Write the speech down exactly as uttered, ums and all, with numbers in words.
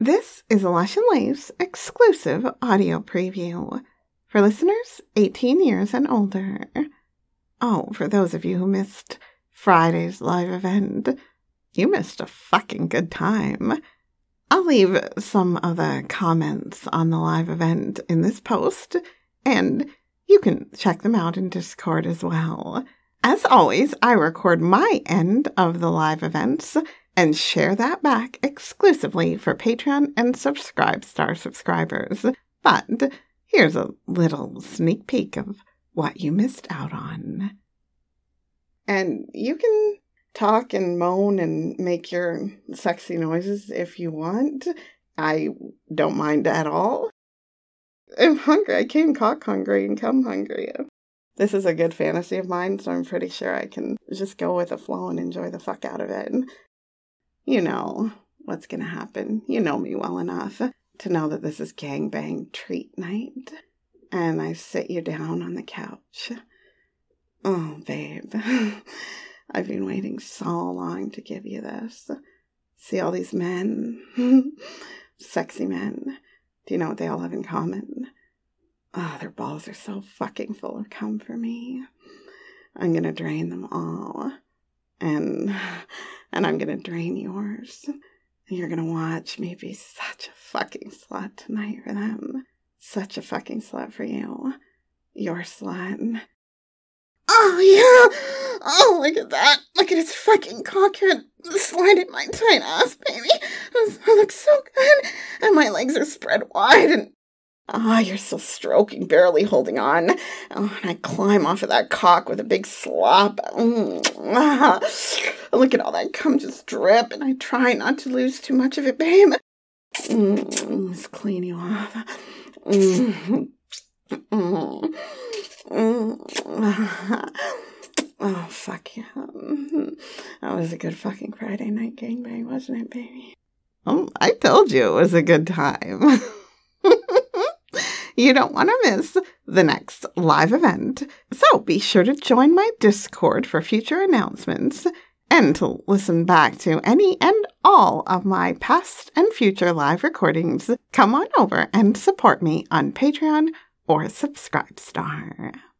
This is a Lush and Leaves exclusive audio preview for listeners eighteen years and older. Oh, for those of you who missed Friday's live event, you missed a fucking good time. I'll leave some of the comments on the live event in this post, and you can check them out in Discord as well. As always, I record my end of the live events and share that back exclusively for Patreon and Subscribe Star subscribers. But here's a little sneak peek of what you missed out on. And you can talk and moan and make your sexy noises if you want. I don't mind at all. I'm hungry. I came cock hungry and come hungry. This is a good fantasy of mine, so I'm pretty sure I can just go with the flow and enjoy the fuck out of it. You know what's going to happen. You know me well enough to know that this is gangbang treat night. And I sit you down on the couch. Oh, babe. I've been waiting so long to give you this. See all these men? Sexy men. Do you know what they all have in common? Oh, their balls are so fucking full of cum for me. I'm going to drain them all. And... And I'm going to drain yours. And you're going to watch me be such a fucking slut tonight for them. Such a fucking slut for you. Your slut. Oh, yeah. Oh, look at that. Look at his fucking cock here. Sliding my tight ass, baby. It looks so good. And my legs are spread wide and... Ah, oh, you're still stroking, barely holding on. Oh, and I climb off of that cock with a big slop. Mm. Ah. Look at all that cum just drip, and I try not to lose too much of it, babe. Mm. Let's clean you off. Mm. Mm. Mm. Oh, fuck yeah. That was a good fucking Friday night gangbang, wasn't it, baby? Oh, I told you it was a good time. You don't want to miss the next live event, so be sure to join my Discord for future announcements and to listen back to any and all of my past and future live recordings. Come on over and support me on Patreon or Subscribe Star.